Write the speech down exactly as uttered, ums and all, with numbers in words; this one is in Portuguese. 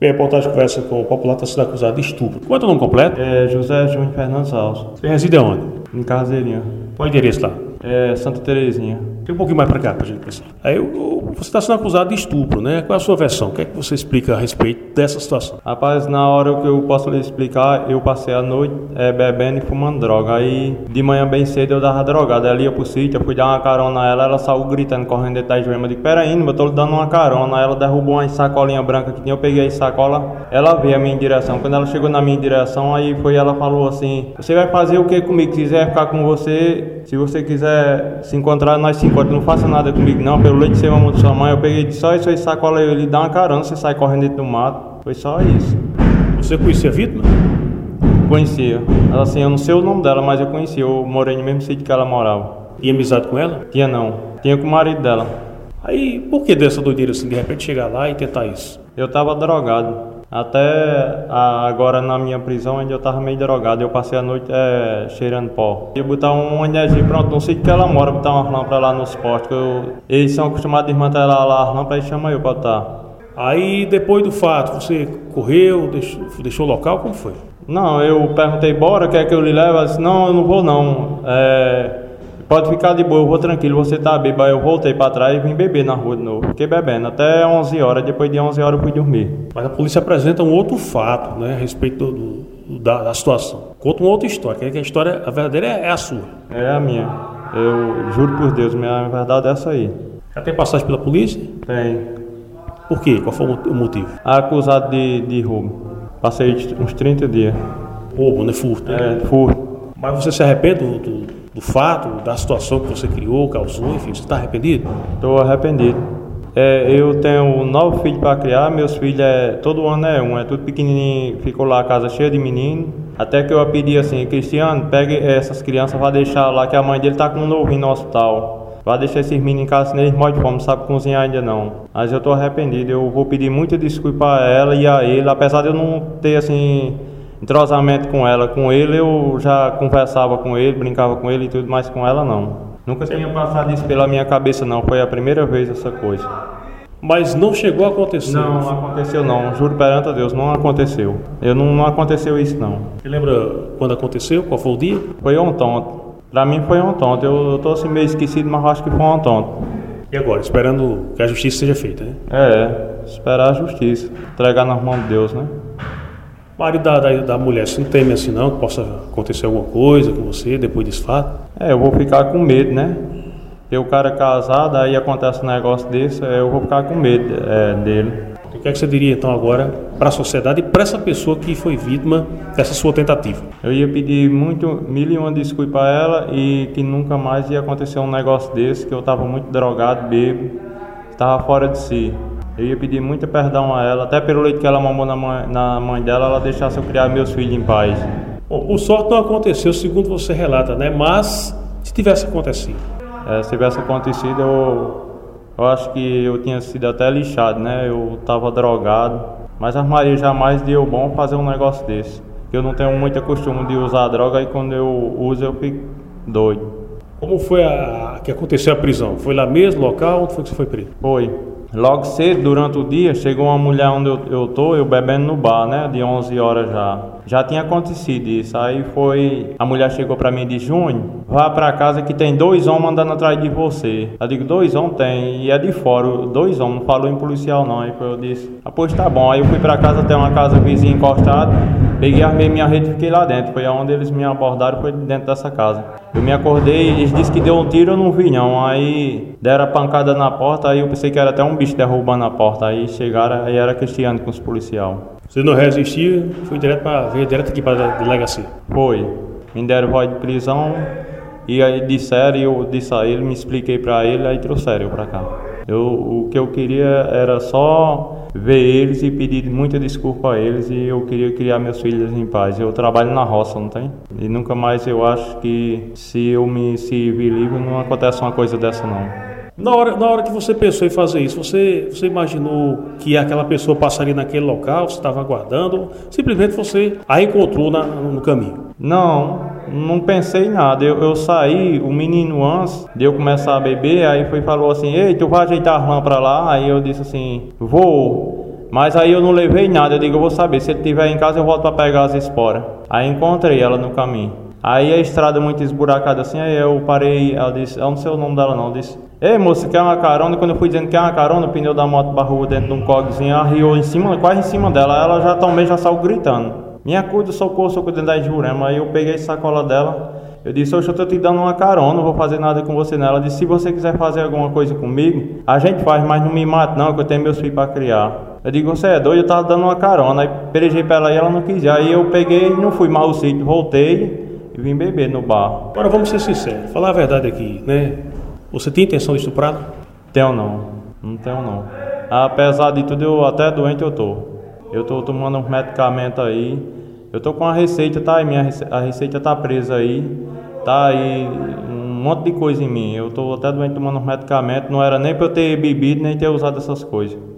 Bem, a reportagem conversa com o popular está sendo acusado de estupro. Qual é o teu nome completo? É José Júnior Fernandes Alves. Você reside aonde? Em Caseirinha. Qual é o endereço lá? É Santa Terezinha. Tem um pouquinho mais para cá para a gente pensar. Aí você está sendo acusado de estupro, né? Qual é a sua versão? O que é que você explica a respeito dessa situação? Rapaz, na hora que eu posso lhe explicar, eu passei a noite é, bebendo e fumando droga. Aí de manhã bem cedo eu dava drogada. Ela ia pro sítio, eu fui dar uma carona a ela, ela saiu gritando, correndo detrás de mim. Eu disse, peraí, eu tô lhe dando uma carona. Ela derrubou uma sacolinha branca que tinha, eu peguei a sacola, ela veio a minha direção. Quando ela chegou na minha direção, aí foi, ela falou assim, você vai fazer o que comigo? Se quiser ficar com você, se você quiser se encontrar, nós se encontramos. Não faça nada comigo não, pelo leite de ser amor de sua mãe. Eu peguei só isso aí, sacola, eu lhe dá uma carona, você sai correndo dentro do mato. Foi só isso. Você conhecia a vítima? Conhecia. Ela, assim, eu não sei o nome dela, mas eu conhecia. Eu morei no mesmo sítio que ela morava. Tinha amizade com ela? Tinha não. Tinha com o marido dela. Aí, por que dessa doideira assim, de repente chegar lá e tentar isso? Eu tava drogado. Até a, agora na minha prisão ainda eu tava meio drogado. Eu passei a noite é, cheirando pó. Eu botar uma energia, pronto, no sítio que ela mora, botar uma lâmpada lá nos postos. Eu, eles são acostumados a desmantelar lá a lâmpada e chamam eu pra botar. Aí, depois do fato, você correu, deixou, deixou o local, como foi? Não, eu perguntei, bora, quer que eu lhe leve? Ela disse, não, eu não vou não. É, pode ficar de boa, eu vou tranquilo, você tá bêbado. Aí eu voltei pra trás e vim beber na rua de novo. Fiquei bebendo até onze horas, depois de onze horas eu fui dormir. Mas a polícia apresenta um outro fato, né, a respeito do, do, da, da situação. Conta uma outra história, que a história, a verdadeira é, é a sua. É a minha. Eu juro por Deus, minha verdade é essa aí. Já tem passagem pela polícia? Tem. Por quê? Qual foi o motivo? Acusado de, de roubo. Passei uns trinta dias. Roubo, né? Furto. Né? É, furto. Mas você se arrepende do, do, do fato, da situação que você criou, causou, enfim, você está arrependido? Estou arrependido. É, eu tenho nove filhos para criar, meus filhos, é, todo ano é um, é tudo pequenininho, ficou lá a casa cheia de menino. Até que eu pedi assim, Cristiano, pegue essas crianças, vai deixar lá, que a mãe dele está com um novinho no hospital. Vai deixar esses meninos em casa, senão eles morrem de fome, não sabe cozinhar ainda não. Mas eu estou arrependido, eu vou pedir muita desculpa a ela e a ele, apesar de eu não ter assim entrosamento com ela. Com ele eu já conversava com ele, brincava com ele e tudo, mas com ela não. Nunca tinha passado isso pela minha cabeça não, foi a primeira vez essa coisa. Mas não chegou a acontecer? Não, não aconteceu não, juro perante a Deus, não aconteceu. Eu não, não aconteceu isso não. Você lembra quando aconteceu? Qual foi o dia? Foi ontem. Pra mim foi ontem, eu, eu tô assim meio esquecido, mas acho que foi ontem. E agora, esperando que a justiça seja feita, né? É, esperar a justiça, entregar nas mãos de Deus, né? O marido da, da, da mulher, você não teme assim não, que possa acontecer alguma coisa com você depois desse fato? É, eu vou ficar com medo, né? Porque o cara é casado, aí acontece um negócio desse, eu vou ficar com medo é, dele. O que é que você diria então agora para a sociedade e para essa pessoa que foi vítima dessa sua tentativa? Eu ia pedir muito, mil e uma desculpas a ela e que nunca mais ia acontecer um negócio desse, que eu estava muito drogado, bêbado, estava fora de si. Eu ia pedir muito perdão a ela, até pelo leite que ela mamou na mãe, na mãe dela, ela deixasse eu criar meus filhos em paz. Bom, por sorte não aconteceu, segundo você relata, né? Mas se tivesse acontecido? É, se tivesse acontecido, eu... Eu acho que eu tinha sido até lixado, né? Eu tava drogado. Mas a Maria jamais deu bom fazer um negócio desse. Eu não tenho muito costume de usar droga e quando eu uso eu fico doido. Como foi a que aconteceu a prisão? Foi lá mesmo, local? Onde foi que você foi preso? Foi. Logo cedo, durante o dia, chegou uma mulher onde eu, eu tô, eu bebendo no bar, né? De onze horas já. Já tinha acontecido isso. Aí foi... A mulher chegou pra mim e disse, Júnior, vá pra casa que tem dois homens andando atrás de você. Eu digo, dois homens tem, e é de fora, dois homens, não falou em policial não. Aí foi, eu disse, ah, pois tá bom. Aí eu fui pra casa, tem uma casa vizinha encostada, peguei, armei minha rede e fiquei lá dentro. Foi onde eles me abordaram, foi dentro dessa casa. Eu me acordei, eles disseram que deu um tiro, eu não vi não. Aí deram a pancada na porta, aí eu pensei que era até um bicho derrubando a porta. Aí chegaram, aí era Cristiano com os policiais. Você não resistiu, foi direto para veio direto aqui para a delegacia? Foi. Me deram voz de prisão e aí disseram, e eu disse a ele, me expliquei para ele, aí trouxeram eu para cá. Eu, o que eu queria era só ver eles e pedir muita desculpa a eles e eu queria criar meus filhos em paz. Eu trabalho na roça, não tem? E nunca mais eu acho que se eu me se vir livre não acontece uma coisa dessa não. Na hora, na hora que você pensou em fazer isso, você, você imaginou que aquela pessoa passaria naquele local, você estava aguardando, ou simplesmente você a encontrou na, no caminho? Não, não pensei em nada. Eu, eu saí, o menino antes de eu começar a beber, aí foi falou assim, ei, tu vai ajeitar a lâmpada lá? Aí eu disse assim, vou. Mas aí eu não levei nada, eu digo, eu vou saber, se ele estiver em casa eu volto para pegar as esporas. Aí encontrei ela no caminho. Aí a estrada muito esburacada assim, aí eu parei, ela disse, eu não sei o nome dela não, disse, ei moça, quer uma carona? E quando eu fui dizendo que quer uma carona, o pneu da moto barrou dentro de um cogzinho, arriou em cima, quase em cima dela, ela já também já saiu gritando. Minha cuida, socorro, socorro dentro da Jurema. Aí eu peguei a sacola dela, eu disse, oxe, eu tô te dando uma carona, não vou fazer nada com você não. Ela disse, se você quiser fazer alguma coisa comigo, a gente faz, mas não me mate não, que eu tenho meus filhos para criar. Eu digo, você é doido, eu tava dando uma carona, aí pelejei pra ela e ela não quis. Aí eu peguei, não fui mais ao sítio, voltei e vim beber no bar. Agora vamos ser sinceros, falar a verdade aqui, né? Você tem intenção de estuprá-la? Tenho não, não tenho não. Apesar de tudo, eu até doente eu tô. Eu tô tomando uns medicamentos aí. Eu tô com a receita, tá aí, minha rece... a receita tá presa aí. Tá aí um monte de coisa em mim. Eu tô até doente tomando uns medicamentos. Não era nem pra eu ter bebido, nem ter usado essas coisas.